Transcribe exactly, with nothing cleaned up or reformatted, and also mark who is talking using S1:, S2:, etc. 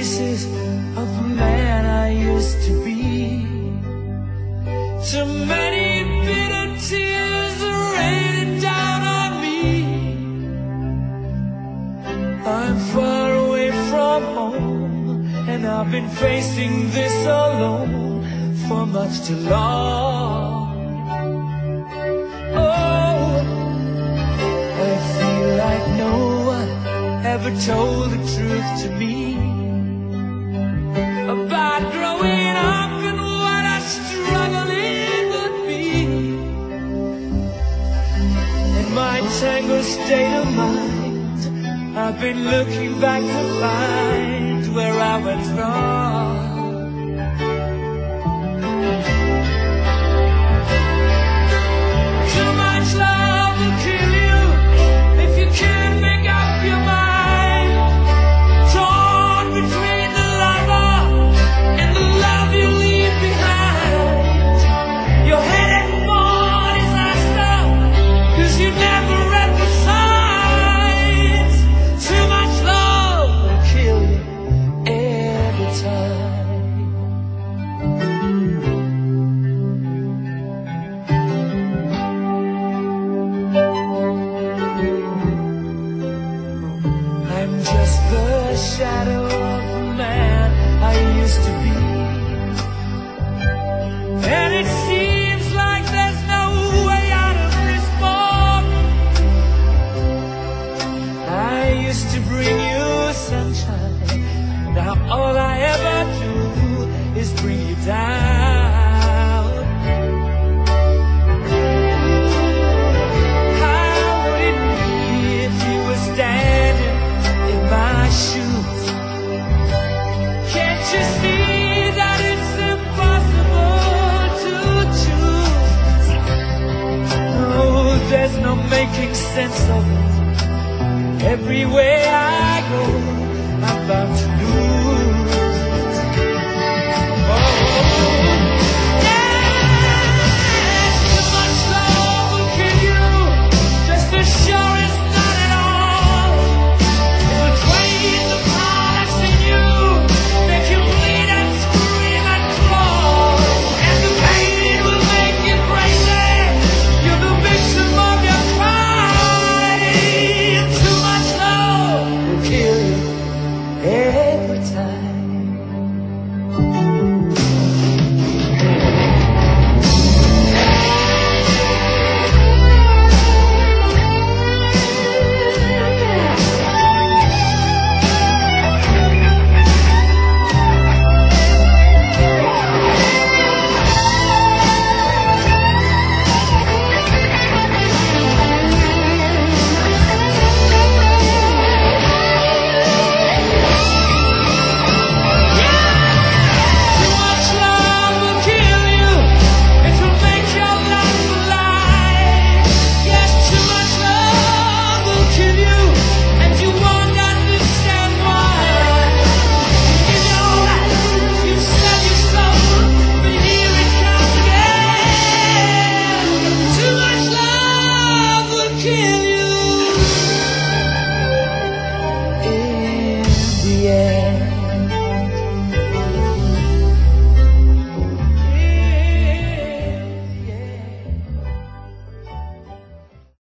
S1: pieces of the man I used to be. Too many bitter tears are raining down on me. I'm far away from home, and I've been facing this alone for much too long. Oh, I feel like no one ever told the truth to me about growing up and what a struggle it would be. In my tangled state of mind, I've been looking back to find where I went wrong. Too much love will kill you if you can't make up your mind. Torn between the lover and the love you leave behind. You're headed for disaster, 'cause you never read the signs. Too much love will kill you every time. I'm just the shadow of the man I used to be, and it seems like there's no way out of this fog. I used to bring you sunshine, now all I ever do is bring you down. How would it be if you were standing in my shoes? Can't you see that it's impossible to choose? No, there's no making sense of it. Everywhere I go, I'm bound to